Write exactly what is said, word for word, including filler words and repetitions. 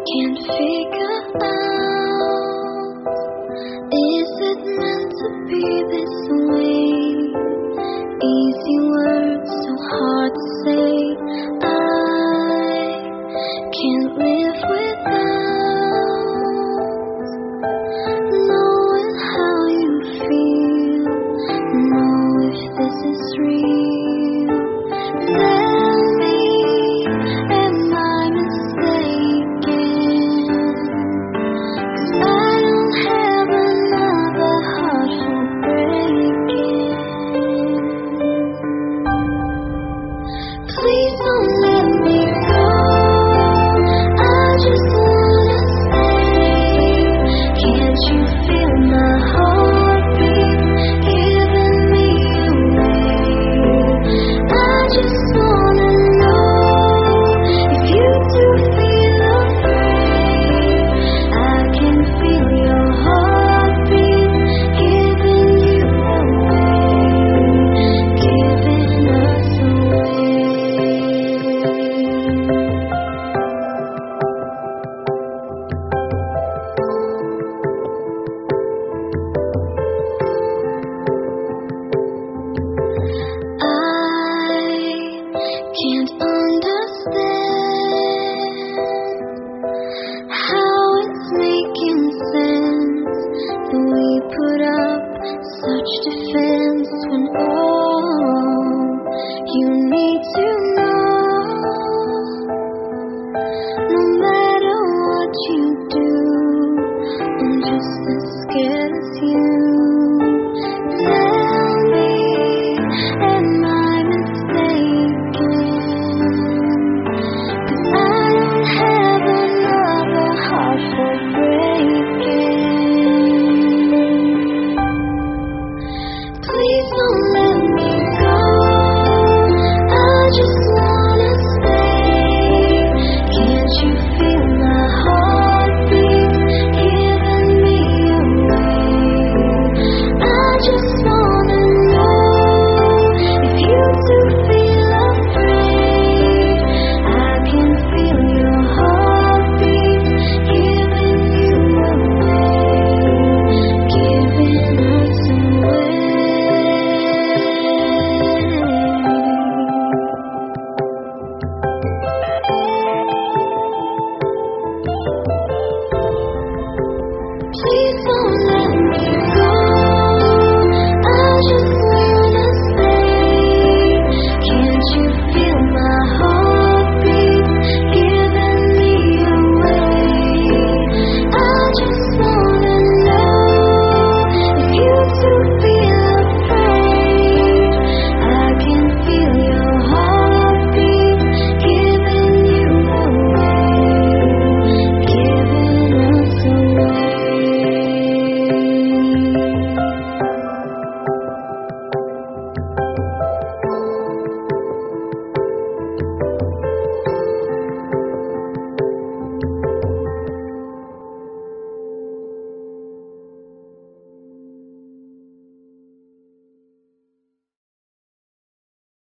Can't figure out, is it meant to be this way? Easy words, so hard to say. I can't live without knowing how you feel, know if this is real. Tell me, am I mistaken? 'Cause I don't have another heart for breaking. Please don't let me go, I just wanna stay. Can't you feel my heartbeat giving me away? I just wanna know if you do